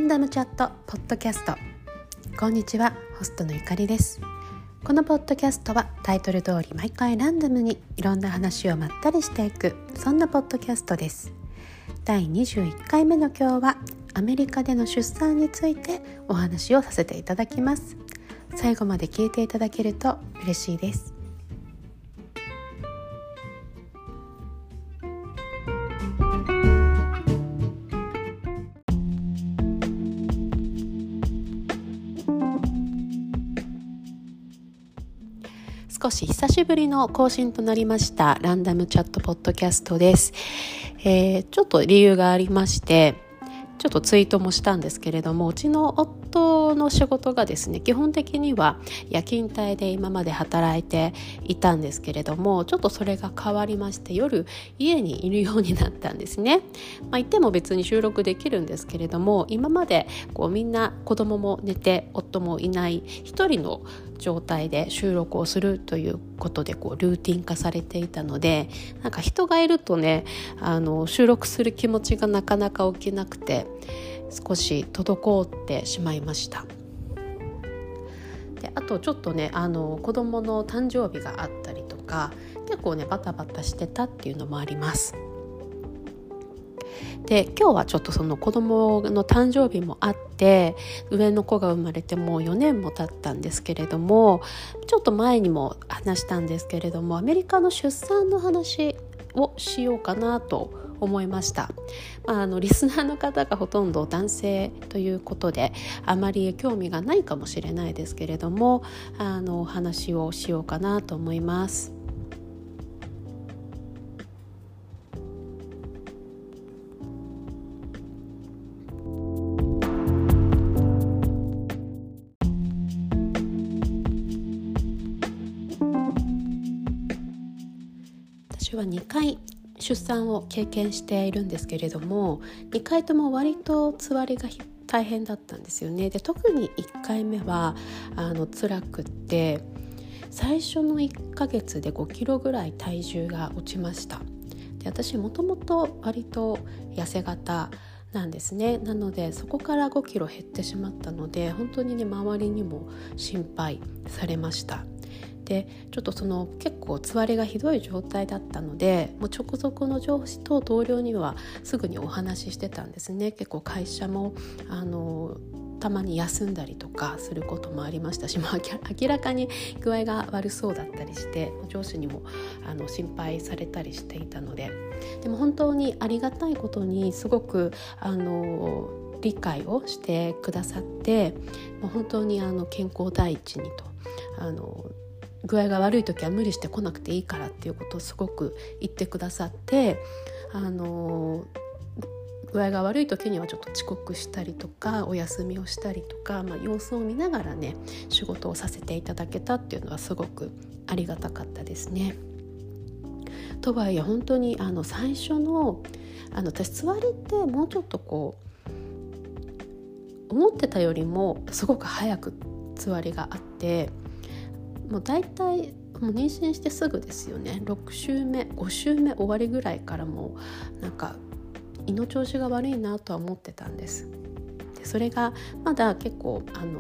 ンダムチャットポッドキャスト。こんにちは、ホストのゆかりです。このポッドキャストはタイトル通り毎回ランダムにいろんな話をまったりしていく、そんなポッドキャストです。第21回目の今日はアメリカでの出産についてお話をさせていただきます。最後まで聞いていただけると嬉しいです。少し久しぶりの更新となりましたランダムチャットポッドキャストです。ちょっと理由がありまして、ちょっとツイートもしたんですけれども、うちの夫の仕事がですね、基本的には夜勤帯で今まで働いていたんですけれども、ちょっとそれが変わりまして、夜家にいるようになったんですね。行っても別に収録できるんですけれども、今までみんな子供も寝て夫もいない一人の状態で収録をするということでルーティン化されていたので、なんか人がいるとね、収録する気持ちがなかなか起きなくて、少し滞ってしまいました。で、あとちょっとね、子供の誕生日があったりとか、結構ねバタバタしてたっていうのもあります。で、今日はちょっとその子供の誕生日もあって、上の子が生まれてもう4年も経ったんですけれども、ちょっと前にも話したんですけれども、アメリカの出産の話をしようかなと思いました。リスナーの方がほとんど男性ということで、あまり興味がないかもしれないですけれども、お話をしようかなと思います。私は2回出産を経験しているんですけれども、2回とも割とつわりが大変だったんですよね。で、特に1回目は辛くって、最初の1ヶ月で5キロぐらい体重が落ちました。で、私もともと割と痩せ型なんですね。なのでそこから5キロ減ってしまったので、本当にね、周りにも心配されました。で、ちょっと結構つわりがひどい状態だったので、もう直属の上司と同僚にはすぐにお話ししてたんですね。結構会社もたまに休んだりとかすることもありましたし、明らかに具合が悪そうだったりして、上司にも心配されたりしていたので、でも本当にありがたいことにすごく理解をしてくださって、もう本当に健康第一にと、具合が悪い時は無理して来なくていいからっていうことをすごく言ってくださって、具合が悪い時にはちょっと遅刻したりとかお休みをしたりとか、様子を見ながらね仕事をさせていただけたっていうのはすごくありがたかったですね。とはいえ本当に最初の私つわりってもうちょっと思ってたよりもすごく早くつわりがあって、もうだいたいもう妊娠してすぐですよね。6週目5週目終わりぐらいからもうなんか胃の調子が悪いなとは思ってたんです。で、それがまだ結構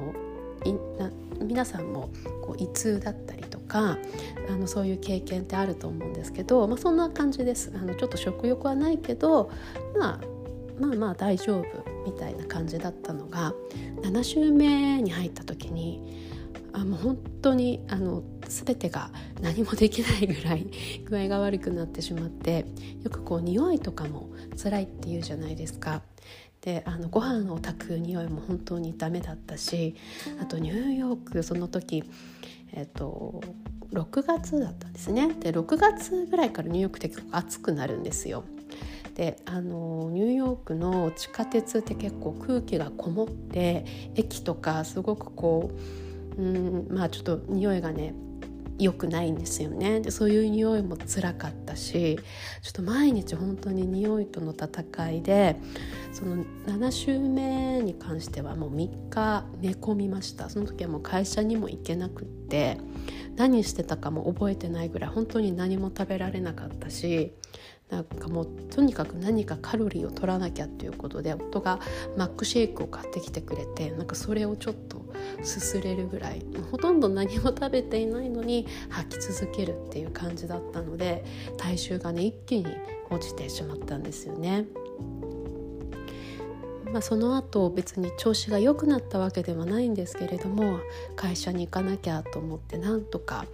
皆さんも胃痛だったりとかそういう経験ってあると思うんですけど、そんな感じです。ちょっと食欲はないけどまあ大丈夫みたいな感じだったのが、7週目に入った時にもう本当に全てが何もできないぐらい具合が悪くなってしまって、よく匂いとかも辛いっていうじゃないですか。で、ご飯を炊く匂いも本当にダメだったし、あとニューヨークその時6月だったんですね。で、6月ぐらいからニューヨークって結構暑くなるんですよ。で、ニューヨークの地下鉄って結構空気がこもって、駅とかすごくちょっと匂いがね良くないんですよね。で、そういう匂いも辛かったし、ちょっと毎日本当に匂いとの戦いで、その7週目に関してはもう3日寝込みました。その時はもう会社にも行けなくって、 何してたかも覚えてないぐらい本当に何も食べられなかったし、なんかもうとにかく何かカロリーを取らなきゃっていうことで、夫がマックシェイクを買ってきてくれて、なんかそれをちょっとすすれるぐらい、ほとんど何も食べていないのに吐き続けるっていう感じだったので、体重がね一気に落ちてしまったんですよね。その後別に調子が良くなったわけではないんですけれども、会社に行かなきゃと思ってなんとか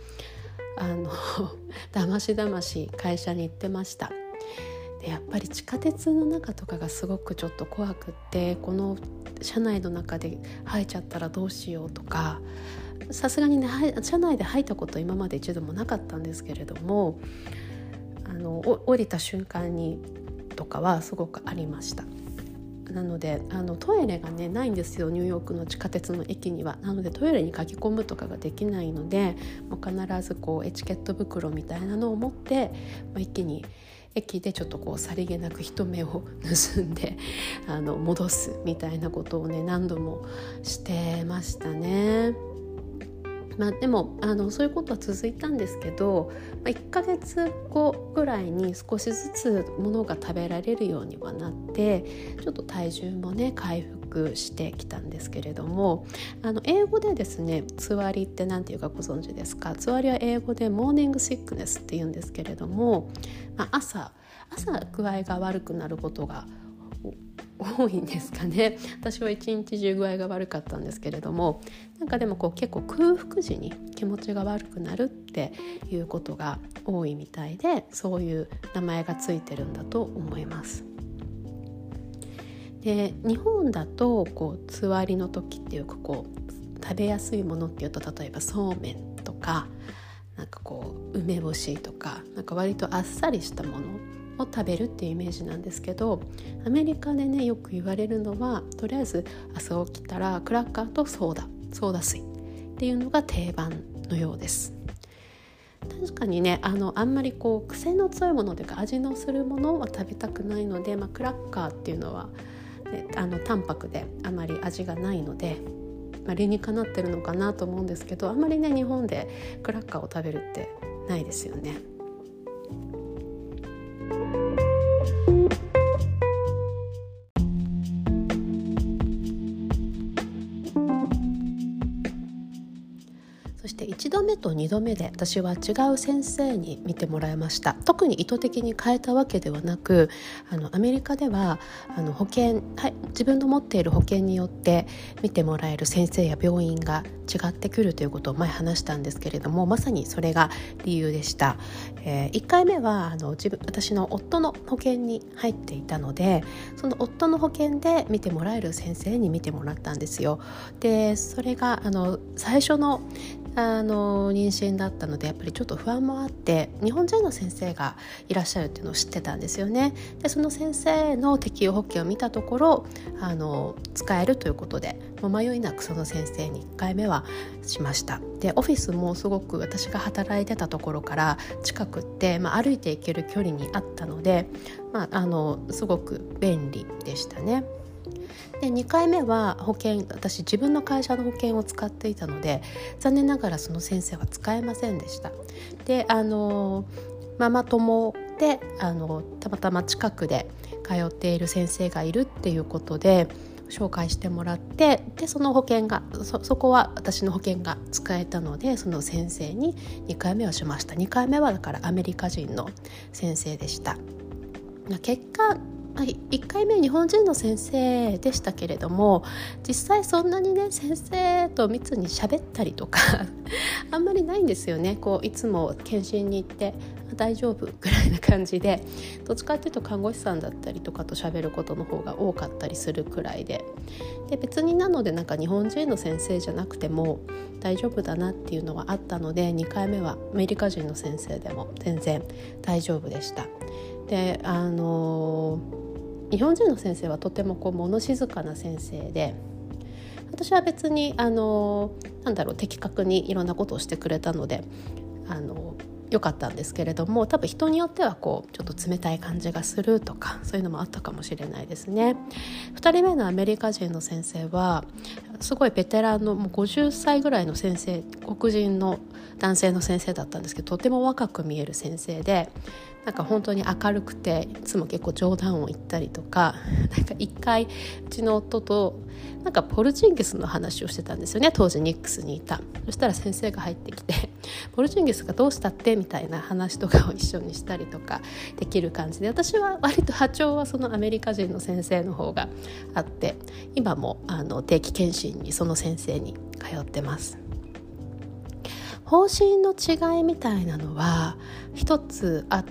だましだまし会社に行ってました。でやっぱり地下鉄の中とかがすごくちょっと怖くって、この車内の中で吐いちゃったらどうしようとか、さすがにね車内で吐いたこと今まで一度もなかったんですけれども、降りた瞬間にとかはすごくありました。なのでトイレがねないんですよ、ニューヨークの地下鉄の駅には。なのでトイレに駆け込むとかができないので、もう必ずこうエチケット袋みたいなのを持って、一気に駅でちょっとこうさりげなく人目を盗んで戻すみたいなことをね何度もしてましたね。でもそういうことは続いたんですけど、1ヶ月後ぐらいに少しずつ物が食べられるようにはなって、ちょっと体重もね回復してきたんですけれども、英語でですね、つわりって何ていうかご存知ですか？つわりは英語でモーニングシックネスっていうんですけれども、朝具合が悪くなることが多いんですかね。私は一日中具合が悪かったんですけれども、なんかでも結構空腹時に気持ちが悪くなるっていうことが多いみたいで、そういう名前がついてるんだと思います。で日本だとつわりの時っていうか食べやすいものっていうと、例えばそうめんとかなんか梅干しとか、なんか割とあっさりしたものを食べるっていうイメージなんですけど、アメリカでねよく言われるのは、とりあえず朝起きたらクラッカーとソーダ水っていうのが定番のようです。確かにねあんまり癖の強いものというか味のするものは食べたくないので、クラッカーっていうのは、ね、淡白であまり味がないので、理にかなってるのかなと思うんですけど、あんまりね日本でクラッカーを食べるってないですよね。そして1度目と2度目で私は違う先生に見てもらいました。特に意図的に変えたわけではなく、アメリカでは保険、自分の持っている保険によって見てもらえる先生や病院が違ってくるということを前話したんですけれども、まさにそれが理由でした。1回目は私の夫の保険に入っていたので、その夫の保険で見てもらえる先生に見てもらったんですよ。でそれが最初の妊娠だったので、やっぱりちょっと不安もあって、日本人の先生がいらっしゃるっていうのを知ってたんですよね。でその先生の適用保険を見たところ使えるということで、もう迷いなくその先生に1回目はしました。でオフィスもすごく私が働いてたところから近くって、歩いて行ける距離にあったので、すごく便利でしたね。で2回目は私自分の会社の保険を使っていたので、残念ながらその先生は使えませんでした。でママ友でたまたま近くで通っている先生がいるっていうことで紹介してもらって、でその保険が そこは私の保険が使えたので、その先生に2回目はしました。2回目はだからアメリカ人の先生でした。結果1回目日本人の先生でしたけれども、実際そんなにね先生と密に喋ったりとかあんまりないんですよね。いつも検診に行って大丈夫ぐらいな感じで、どっちかっていうと看護師さんだったりとかと喋ることの方が多かったりするくらいで、別になのでなんか日本人の先生じゃなくても大丈夫だなっていうのはあったので、2回目はアメリカ人の先生でも全然大丈夫でした。で日本人の先生はとても物静かな先生で、私は別に的確にいろんなことをしてくれたので良かったんですけれども、多分人によってはこうちょっと冷たい感じがするとか、そういうのもあったかもしれないですね。2人目のアメリカ人の先生はすごいベテランのもう50歳ぐらいの先生、黒人の男性の先生だったんですけど、とても若く見える先生で、なんか本当に明るくて、いつも結構冗談を言ったりとか、なんか一回うちの夫となんかポルジンギスの話をしてたんですよね。当時ニックスにいた。そしたら先生が入ってきて、ポルジンギスがどうしたってみたいな話とかを一緒にしたりとかできる感じで、私は割と波長はそのアメリカ人の先生の方があって、今も定期検診にその先生に通ってます。方針の違いみたいなのは一つあって、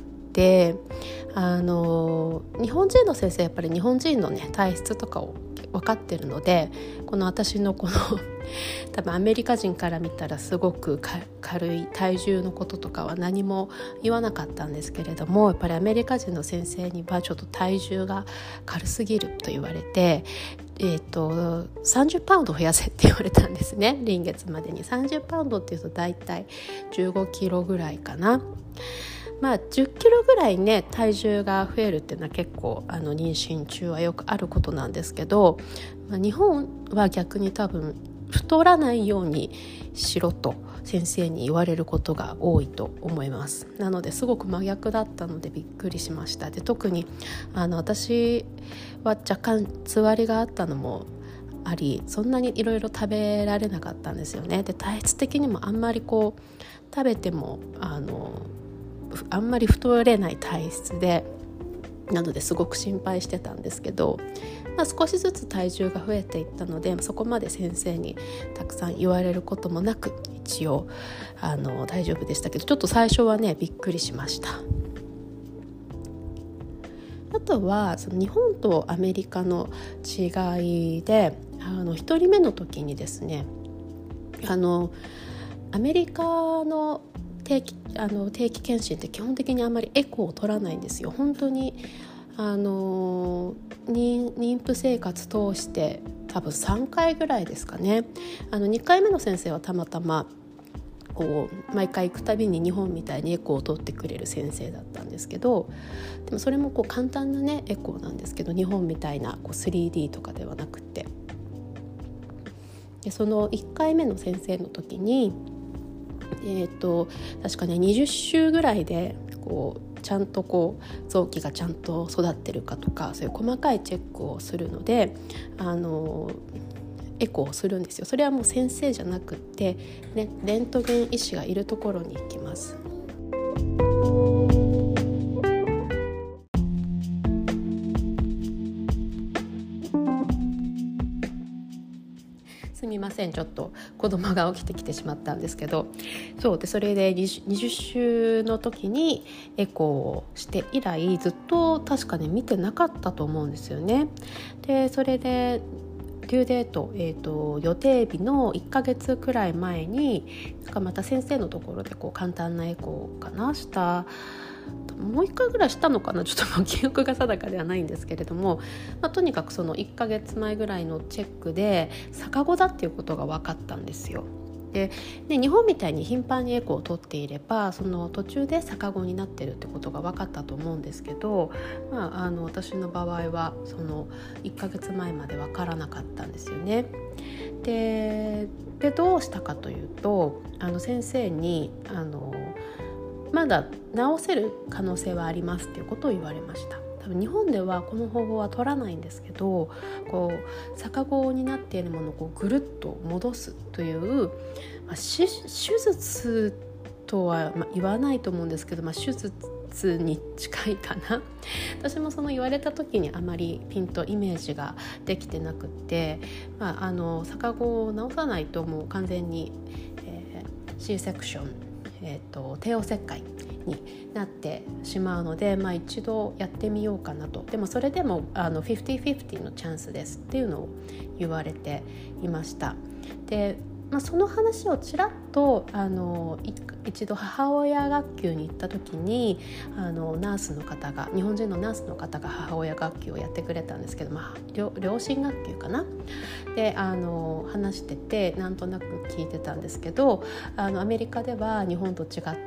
日本人の先生やっぱり日本人のね体質とかを分かってるので、この私のこの多分アメリカ人から見たらすごく軽い体重のこととかは何も言わなかったんですけれども、やっぱりアメリカ人の先生にはちょっと体重が軽すぎると言われて、30パウンド増やせって言われたんですね。臨月までに30パウンドっていうとだいたい15キロぐらいかな。10キロぐらいね体重が増えるっていうのは結構妊娠中はよくあることなんですけど、日本は逆に多分太らないようにしろと先生に言われることが多いと思います。なのですごく真逆だったのでびっくりしました。で、特に私は若干つわりがあったのもあり、そんなにいろいろ食べられなかったんですよね。で、体質的にもあんまりこう食べてもあんまり太れない体質で、なのですごく心配してたんですけど、少しずつ体重が増えていったので、そこまで先生にたくさん言われることもなく、一応大丈夫でしたけど、ちょっと最初はねびっくりしました。あとはその日本とアメリカの違いで、1人目の時にですね、アメリカの定期検診って基本的にあんまりエコーを取らないんですよ。本当に妊婦生活通して多分3回ぐらいですかね。2回目の先生はたまたまこう毎回行くたびに日本みたいにエコーを取ってくれる先生だったんですけど、でもそれもこう簡単なねエコーなんですけど、日本みたいなこう 3D とかではなくて、でその1回目の先生の時に確かね20週ぐらいでこうちゃんとこう臓器がちゃんと育ってるかとか、そういう細かいチェックをするのでエコーをするんですよ。それはもう先生じゃなくって、ね、レントゲン医師がいるところに行きます。すみません、ちょっと子供が起きてきてしまったんですけど、それで20週の時にエコーをして以来ずっと確かね見てなかったと思うんですよね。でそれでデューデート、予定日の1ヶ月くらい前にまた先生のところでこう簡単なエコーかなしたもう1回ぐらいしたのかな、ちょっともう記憶が定かではないんですけれども、とにかくその1ヶ月前ぐらいのチェックで逆子だっていうことが分かったんですよ。で日本みたいに頻繁にエコーを取っていればその途中で逆子になってるってことが分かったと思うんですけど、私の場合はその1ヶ月前まで分からなかったんですよね。でどうしたかというと、先生にまだ治せる可能性はありますっていうことを言われました。多分日本ではこの方法は取らないんですけど、こう逆子になっているものをこうぐるっと戻すという、手術とは言わないと思うんですけど、手術に近いかな。私もその言われた時にあまりピンとイメージができてなくって、逆子を治さないともう完全に、C セクション帝王切開になってしまうので、一度やってみようかなと。でもそれでも50-50のチャンスですっていうのを言われていました。で、その話をちらっと一度母親学級に行った時にナースの方が、日本人のナースの方が母親学級をやってくれたんですけど、両親学級かなで話しててなんとなく聞いてたんですけど、アメリカでは日本と違っ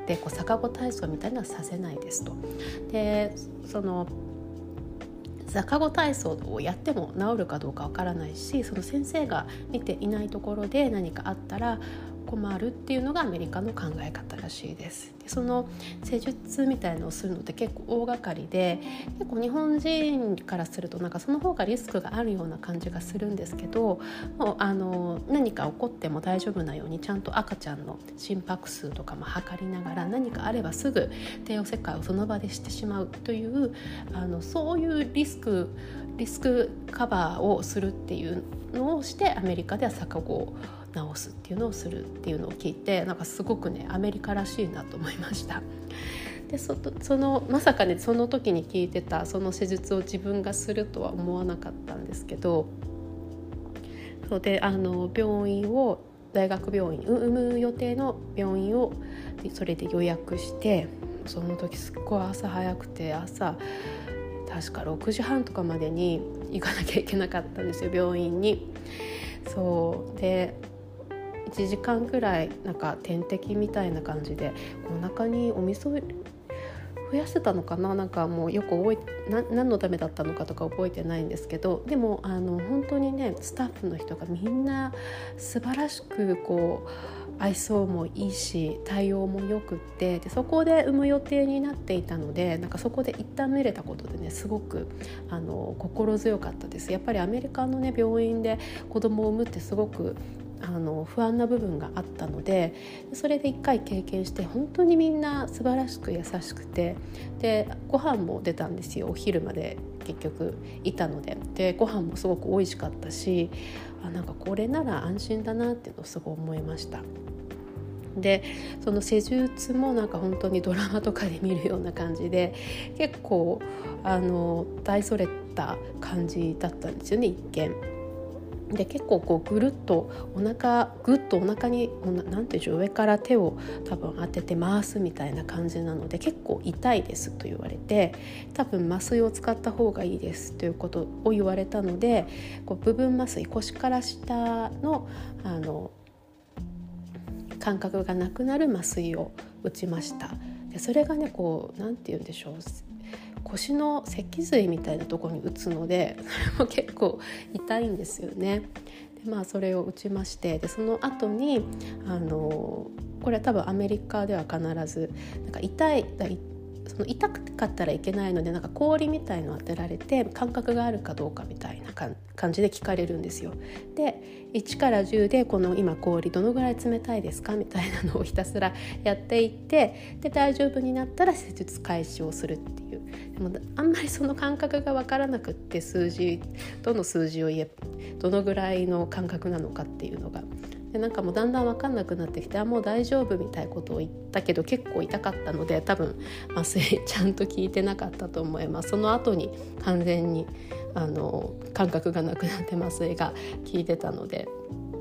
って逆子体操みたいなのはさせないですと。でその逆子体操をやっても治るかどうかわからないし、その先生が見ていないところで何かあったら困るっていうのがアメリカの考え方らしいです。でその施術みたいのをするのって結構大掛かりで、結構日本人からするとなんかその方がリスクがあるような感じがするんですけど、もう何か起こっても大丈夫なようにちゃんと赤ちゃんの心拍数とかも測りながら、何かあればすぐ帝王切開をその場でしてしまうというそういうリスクカバーをするっていうのをして、アメリカでは逆子を治すっていうのをするっていうのを聞いて、なんかすごくねアメリカらしいなと思いました。でそのまさかねその時に聞いてたその施術を自分がするとは思わなかったんですけど、そうで病院を大学病院産む予定の病院をそれで予約して、その時すっごい朝早くて、朝確か6時半とかまでに行かなきゃいけなかったんですよ、病院に。そうで1時間くらいなんか点滴みたいな感じでお腹にお水を増やしてたのかな、なんかもうよく何のためだったのかとか覚えてないんですけど、でも本当にねスタッフの人がみんな素晴らしく愛想もいいし対応もよくって、でそこで産む予定になっていたので、なんかそこで一旦見れたことでねすごく心強かったです。やっぱりアメリカのね病院で子供を産むってすごく不安な部分があったので、それで一回経験して本当にみんな素晴らしく優しくて、でご飯も出たんですよ、お昼まで結局いたので。でご飯もすごく美味しかったし、なんかこれなら安心だなっていうのをすごい思いました。でその施術もなんか本当にドラマとかで見るような感じで、結構大それた感じだったんですよね、一見。で結構ぐるっとお腹になんていうでしょう、上から手を多分当てて回すみたいな感じなので、結構痛いですと言われて、多分麻酔を使った方がいいですということを言われたので、部分麻酔、腰から下の感覚がなくなる麻酔を打ちました。でそれがねなんていうんでしょう、腰の脊髄みたいなところに打つので、それも結構痛いんですよね。でそれを打ちまして、でその後にこれは多分アメリカでは必ずなんか痛かったらいけないので、なんか氷みたいの当てられて感覚があるかどうかみたいな感じで聞かれるんですよ。で1から10でこの今氷どのぐらい冷たいですかみたいなのをひたすらやっていって、で大丈夫になったら施術開始をするっていう。でもあんまりその感覚が分からなくって、どの数字を言えどのぐらいの感覚なのかっていうのが、でなんかもうだんだん分かんなくなってきて、もう大丈夫みたいなことを言ったけど結構痛かったので、多分麻酔ちゃんと効いてなかったと思います。その後に完全に感覚がなくなって麻酔が効いてたので。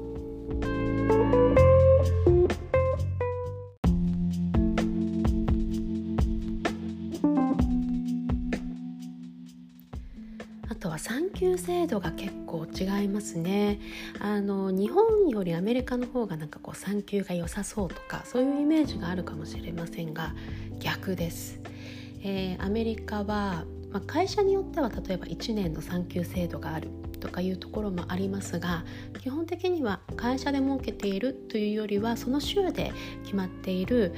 あとは産休制度が結構違いますね。日本よりアメリカの方がなんか産休が良さそうとか、そういうイメージがあるかもしれませんが、逆です。アメリカは、会社によっては例えば1年の産休制度があるとかいうところもありますが、基本的には会社で設けているというよりはその州で決まっている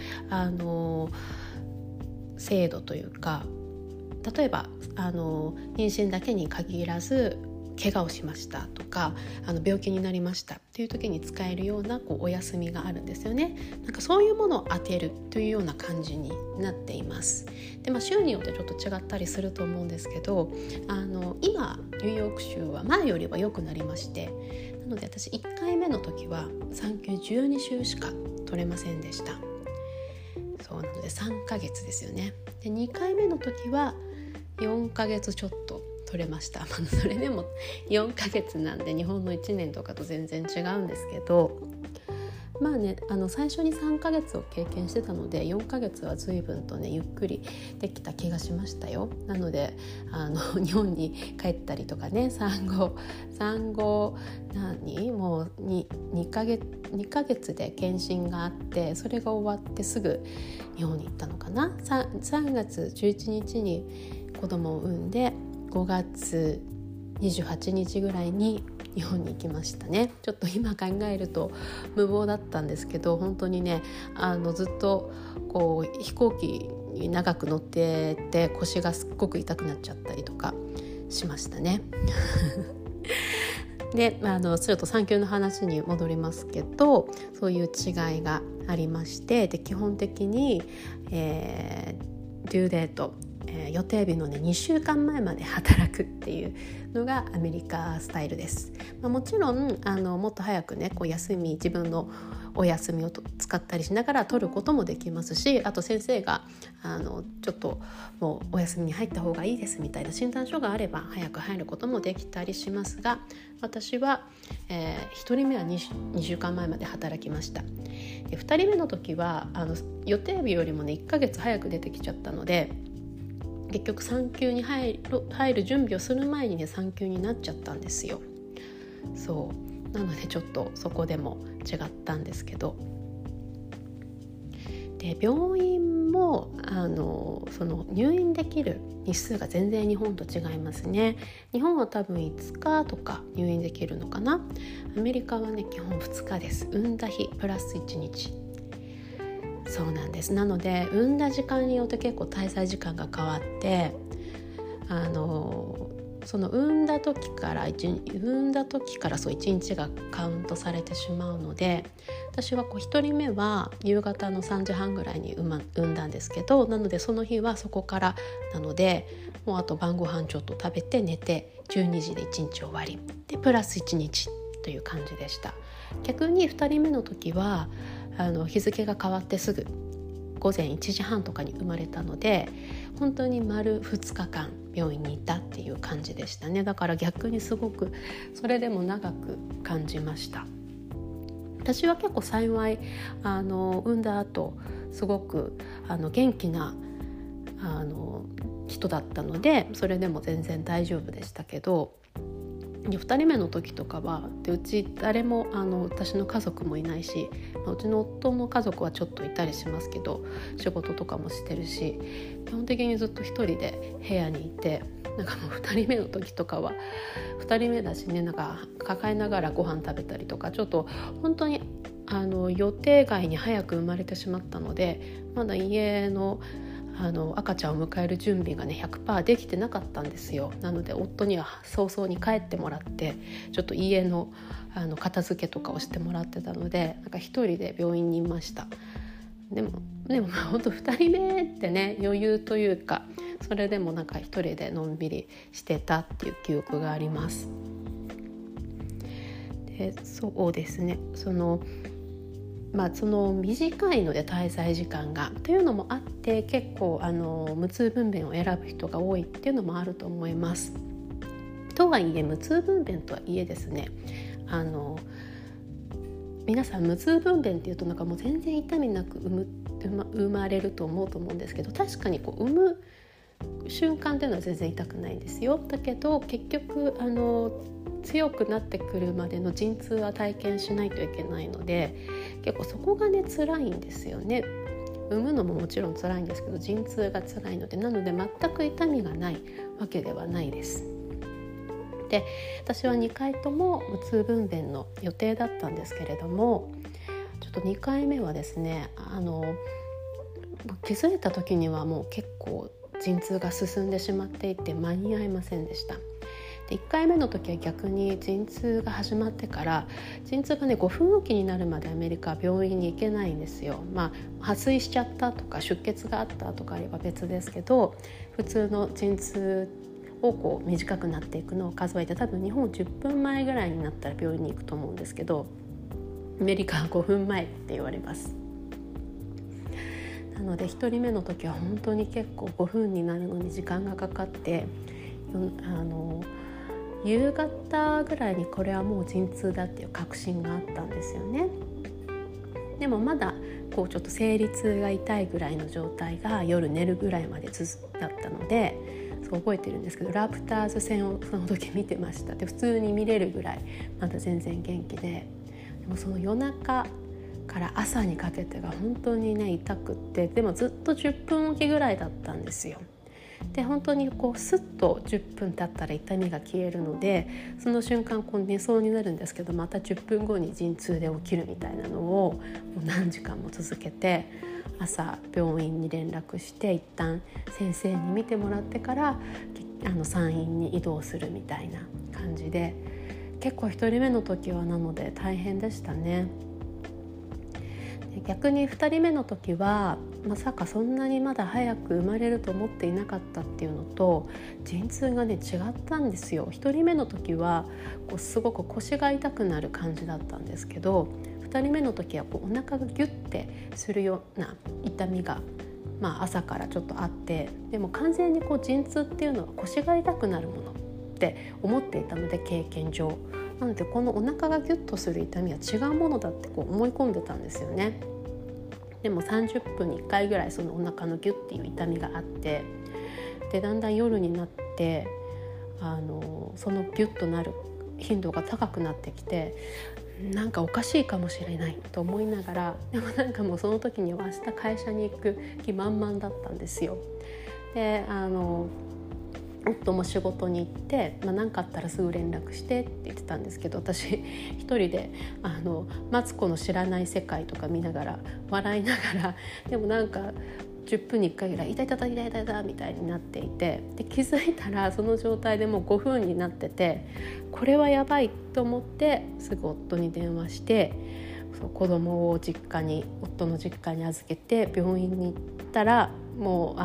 制度というか、例えば妊娠だけに限らず怪我をしましたとか病気になりましたっていう時に使えるようなお休みがあるんですよね。なんかそういうものを当てるというような感じになっています。で、州によってちょっと違ったりすると思うんですけど、今ニューヨーク州は前よりは良くなりまして、なので私1回目の時は産休12週しか取れませんでした。そうなので3ヶ月ですよね。で2回目の時は4ヶ月ちょっと取れました。それでも4ヶ月なんで日本の1年とかと全然違うんですけど、 まあね、最初に3ヶ月を経験してたので4ヶ月は随分とねゆっくりできた気がしましたよ。なので日本に帰ったりとかね、産後もう 2ヶ月で検診があって、それが終わってすぐ日本に行ったのかな。 3月11日に子供を産んで5月28日ぐらいに日本に行きましたね。ちょっと今考えると無謀だったんですけど、本当にねずっとこう飛行機に長く乗ってて腰がすっごく痛くなっちゃったりとかしましたねでちょっと産休の話に戻りますけど、そういう違いがありまして、で基本的に、デューデート、予定日のね2週間前まで働くっていうのがアメリカスタイルです。もちろんもっと早くねこう自分のお休みを使ったりしながら取ることもできますし、あと先生がちょっともうお休みに入った方がいいですみたいな診断書があれば早く入ることもできたりしますが、私は、1人目は 2週間前まで働きました。で2人目の時は予定日よりもね1ヶ月早く出てきちゃったので、結局産休に入る準備をする前にね産休になっちゃったんですよ。そうなのでちょっとそこでも違ったんですけど、で病院もその入院できる日数が全然日本と違いますね。日本は多分5日とか入院できるのかな。アメリカはね基本2日です。産んだ日プラス1日。そうなんです。なので産んだ時間によって結構滞在時間が変わって、その産んだ時からそう1日がカウントされてしまうので、私は1人目は夕方の3時半ぐらいに産んだんですけど、なのでその日はそこからなので、もうあと晩ご飯ちょっと食べて寝て12時で1日終わりでプラス1日という感じでした。逆に2人目の時は日付が変わってすぐ午前1時半とかに生まれたので、本当に丸2日間病院にいたっていう感じでしたね。だから逆にすごくそれでも長く感じました。私は結構幸い産んだ後すごく元気な人だったので、それでも全然大丈夫でしたけど、2人目の時とかはうち誰も私の家族もいないし、うちの夫の家族はちょっといたりしますけど仕事とかもしてるし、基本的にずっと一人で部屋にいて、なんかもう2人目の時とかは2人目だしね、なんか抱えながらご飯食べたりとか、ちょっと本当に予定外に早く生まれてしまったので、まだ家の赤ちゃんを迎える準備がね 100% できてなかったんですよ。なので夫には早々に帰ってもらって、ちょっと家の片付けとかをしてもらってたので、なんか一人で病院にいました。でも本当2人目ってね余裕というか、それでもなんか一人でのんびりしてたっていう記憶があります。でそうですね、その短いので滞在時間がというのもあって、結構無痛分娩を選ぶ人が多いっていうのもあると思います。とはいえ無痛分娩とはいえですね、皆さん無痛分娩っていうとなんかもう全然痛みなく生まれると思うんですけど、確かに産む瞬間っていうのは全然痛くないんですよ。だけど結局強くなってくるまでの陣痛は体験しないといけないので、結構そこがね辛いんですよね。産むのももちろん辛いんですけど、陣痛が辛いので、なので全く痛みがないわけではないです。で私は2回とも無痛分娩の予定だったんですけれども、ちょっと2回目はですね気づいた時にはもう結構陣痛が進んでしまっていて間に合いませんでした。で1回目の時は逆に陣痛が始まってから、陣痛がね5分おきになるまでアメリカは病院に行けないんですよ。破水しちゃったとか出血があったとかあれば別ですけど、普通の陣痛を短くなっていくのを数えて、多分日本10分前ぐらいになったら病院に行くと思うんですけど、アメリカは5分前って言われます。なので1人目の時は本当に結構5分になるのに時間がかかって、夕方ぐらいにこれはもう陣痛だっていう確信があったんですよね。 でもまだこうちょっと生理痛が痛いぐらいの状態が夜寝るぐらいまでだったので、そう覚えてるんですけど、ラプターズ戦をその時見てました。で普通に見れるぐらいまだ全然元気で、でもその夜中から朝にかけてが本当にね痛くって、でもずっと10分おきぐらいだったんですよ。で本当にこうスッと10分経ったら痛みが消えるので、その瞬間こう寝そうになるんですけど、また10分後に陣痛で起きるみたいなのをもう何時間も続けて、朝病院に連絡して一旦先生に見てもらってから産院に移動するみたいな感じで、結構1人目の時はなので大変でしたね。逆に2人目の時はまさかそんなにまだ早く生まれると思っていなかったっていうのと、陣痛がね違ったんですよ。1人目の時はこうすごく腰が痛くなる感じだったんですけど、2人目の時はこうお腹がギュッてするような痛みが、朝からちょっとあって、でも完全にこう陣痛っていうのは腰が痛くなるものって思っていたので、経験上なのでこのお腹がギュッとする痛みは違うものだってこう思い込んでたんですよね。でも30分に1回ぐらいそのお腹のギュッっていう痛みがあって、でだんだん夜になってそのギュッとなる頻度が高くなってきて、なんかおかしいかもしれないと思いながら、でもなんかもうその時には明日会社に行く気満々だったんですよ。で夫も仕事に行って、何かあったらすぐ連絡してって言ってたんですけど、私一人でマツコの知らない世界とか見ながら笑いながら、でもなんか10分に1回ぐらい痛い痛い痛い痛い痛いみたいになっていて、で気づいたらその状態でもう5分になってて、これはやばいと思ってすぐ夫に電話して、子供を夫の実家に預けて病院に行ったら、も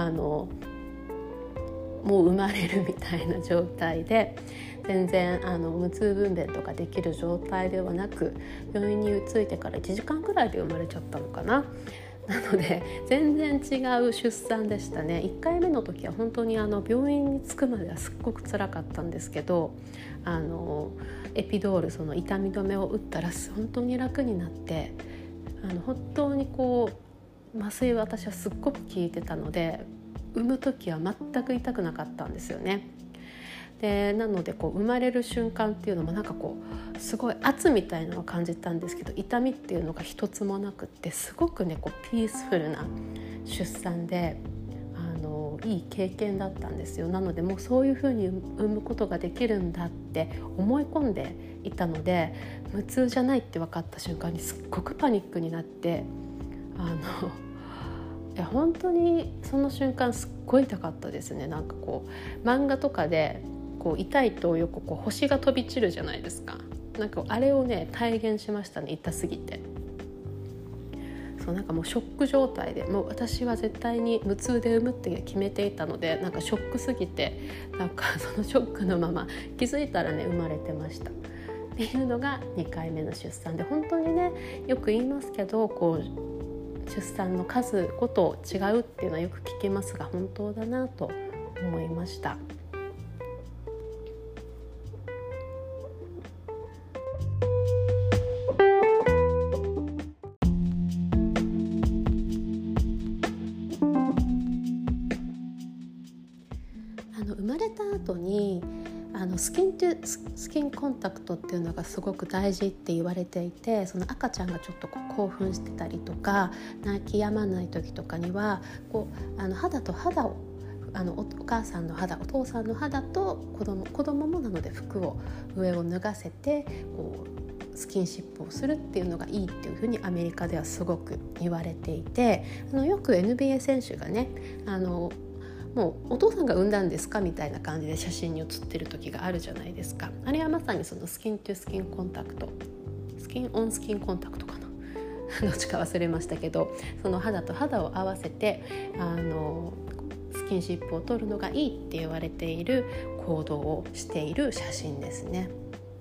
う生まれるみたいな状態で、全然無痛分娩とかできる状態ではなく、病院に着いてから1時間くらいで生まれちゃったのかな。なので全然違う出産でしたね。1回目の時は本当に病院に着くまではすっごく辛かったんですけど、エピドール、その痛み止めを打ったら本当に楽になって、本当にこう麻酔は私はすっごく効いてたので、産む時は全く痛くなかったんですよね。でなのでこう生まれる瞬間っていうのもなんかこうすごい圧みたいなのを感じたんですけど、痛みっていうのが一つもなくって、すごくねこうピースフルな出産でいい経験だったんですよ。なのでもうそういう風に産むことができるんだって思い込んでいたので、無痛じゃないって分かった瞬間にすっごくパニックになって、いや本当にその瞬間すっごい痛かったですね。なんかこう漫画とかでこう痛いとよくこう星が飛び散るじゃないですか。なんかあれをね体現しましたね、痛すぎて。そうなんかもうショック状態で、もう私は絶対に無痛で産むって決めていたので、なんかショックすぎて、なんかそのショックのまま気づいたらね生まれてましたっていうのが2回目の出産で、本当にねよく言いますけど、こう出産の数ごと違うっていうのはよく聞きますが、本当だなと思いました。生まれた後にスキンコンタクトっていうのがすごく大事って言われていて、その赤ちゃんがちょっとこう興奮してたりとか泣き止まない時とかにはこう肌と肌をお母さんの肌、お父さんの肌と子供もなので服を上を脱がせてこうスキンシップをするっていうのがいいっていうふうにアメリカではすごく言われていて、よく NBA 選手がねもうお父さんが産んだんですかみたいな感じで写真に写ってる時があるじゃないですか。あれはまさにそのスキントゥスキンコンタクト、スキンオンスキンコンタクトかなどっちか忘れましたけど、その肌と肌を合わせてスキンシップを取るのがいいって言われている行動をしている写真ですね。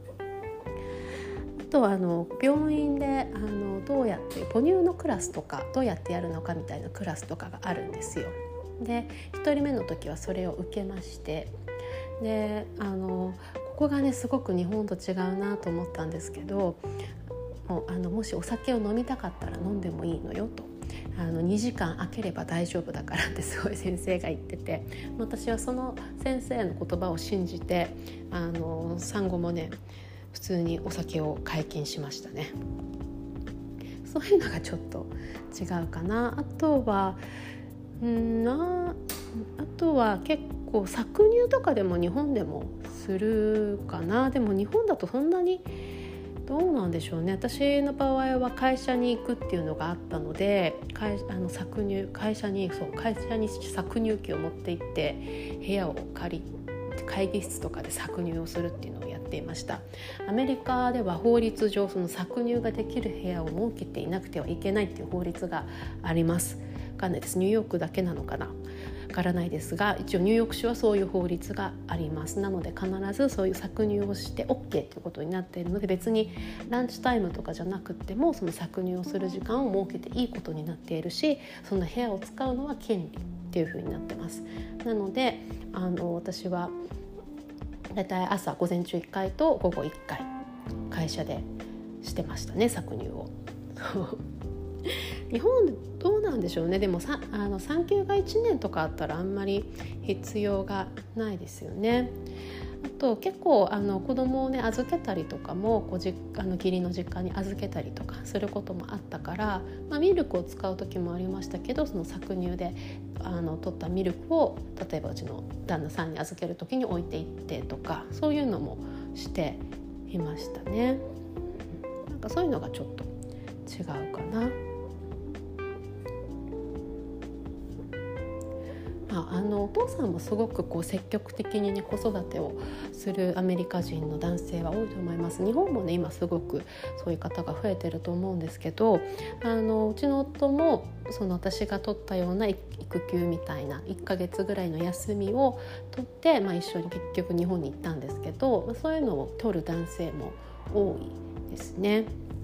あとは病院でどうやって母乳のクラスとかどうやってやるのかみたいなクラスとかがあるんですよ。で1人目の時はそれを受けまして、でここがねすごく日本と違うなと思ったんですけど、 もしお酒を飲みたかったら飲んでもいいのよと、2時間空ければ大丈夫だからってすごい先生が言ってて、私はその先生の言葉を信じて産後もね普通にお酒を解禁しましたね。そういうのがちょっと違うかな。あとは結構搾乳とかでも日本でもするかな。でも日本だとそんなにどうなんでしょうね。私の場合は会社に行くっていうのがあったので、会社に搾乳機を持って行って部屋を借り会議室とかで搾乳をするっていうのをやっていました。アメリカでは法律上その搾乳ができる部屋を設けていなくてはいけないっていう法律があります。わかんないです。ニューヨークだけなのかな、わからないですが、一応ニューヨーク州はそういう法律があります。なので必ずそういう搾乳をして OK ということになっているので、別にランチタイムとかじゃなくてもその搾乳をする時間を設けていいことになっているし、その部屋を使うのは権利っていう風になってます。なので私はだいたい朝午前中1回と午後1回会社でしてましたね、搾乳を。日本どうなんでしょうね。でも産休が1年とかあったらあんまり必要がないですよね。あと結構子供をね預けたりとかも義理の実家に預けたりとかすることもあったから、ミルクを使う時もありましたけど、その搾乳で取ったミルクを例えばうちの旦那さんに預ける時に置いていってとか、そういうのもしていましたね。なんかそういうのがちょっと違うかな。お父さんもすごく積極的にね子育てをするアメリカ人の男性は多いと思います。日本もね今すごくそういう方が増えてると思うんですけど、うちの夫も私が取ったような育休みたいな1ヶ月ぐらいの休みを取って、一緒に結局日本に行ったんですけど、そういうのを取る男性も多いですね。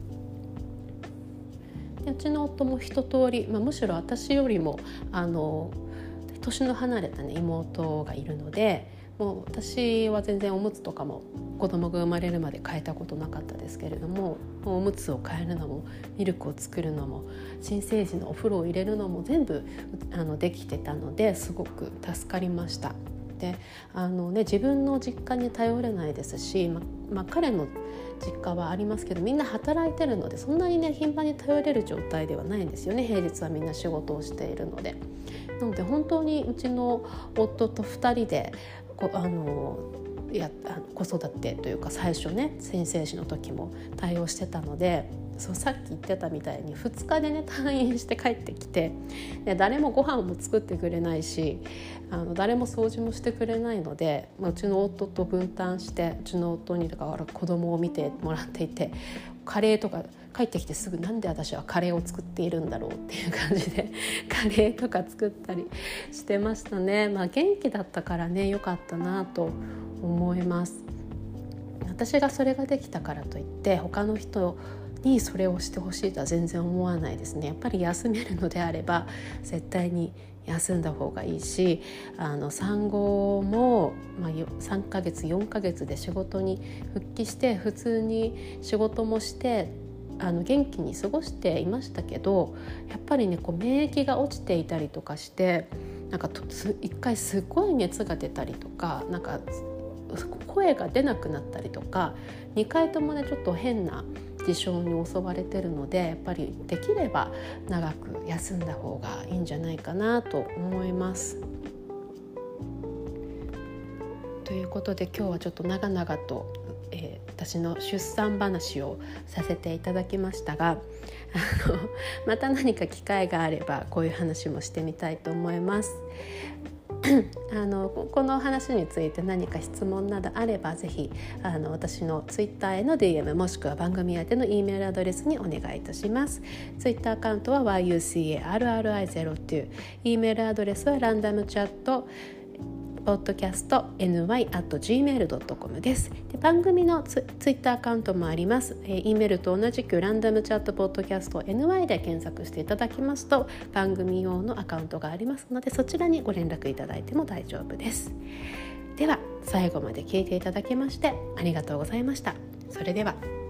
でうちの夫も一通り、むしろ私よりも年の離れた、妹がいるので、もう私は全然おむつとかも子供が生まれるまで変えたことなかったですけれども、おむつを変えるのもミルクを作るのも新生児のお風呂を入れるのも全部できてたので、すごく助かりました。で自分の実家に頼れないですし、彼の実家はありますけどみんな働いてるので、そんなにね頻繁に頼れる状態ではないんですよね。平日はみんな仕事をしているので。なので本当にうちの夫と2人で子育てというか、最初ね新生児の時も対応してたので、さっき言ってたみたいに2日でね退院して帰ってきて、で誰もご飯も作ってくれないし誰も掃除もしてくれないので、うちの夫と分担してうちの夫にだから子供を見てもらっていて、カレーとか帰ってきてすぐなんで私はカレーを作っているんだろうっていう感じでカレーとか作ったりしてましたね。元気だったからね良かったなと思います。私がそれができたからといって他の人にそれをしてほしいとは全然思わないですね。やっぱり休めるのであれば絶対に休んだ方がいいし、産後も、3ヶ月4ヶ月で仕事に復帰して普通に仕事もして元気に過ごしていましたけど、やっぱりね免疫が落ちていたりとかして、1回すごい熱が出たりとか、声が出なくなったりとか、2回ともねちょっと変な事象に襲われてるので、やっぱりできれば長く休んだ方がいいんじゃないかなと思います。ということで今日はちょっと長々と、私の出産話をさせていただきましたが、また何か機会があればこういう話もしてみたいと思います。この話について何か質問などあればぜひ私のツイッターへの DM もしくは番組宛ての E メールアドレスにお願いいたします。ツイッターアカウントは YUCARRI02、 E メールアドレスはランダムチャットpodcastny@gmail.com です。で番組のツイッターアカウントもあります。E メールと同じくランダムチャットポッドキャスト NY で検索していただきますと番組用のアカウントがありますので、そちらにご連絡いただいても大丈夫です。では最後まで聞いていただきましてありがとうございました。それでは。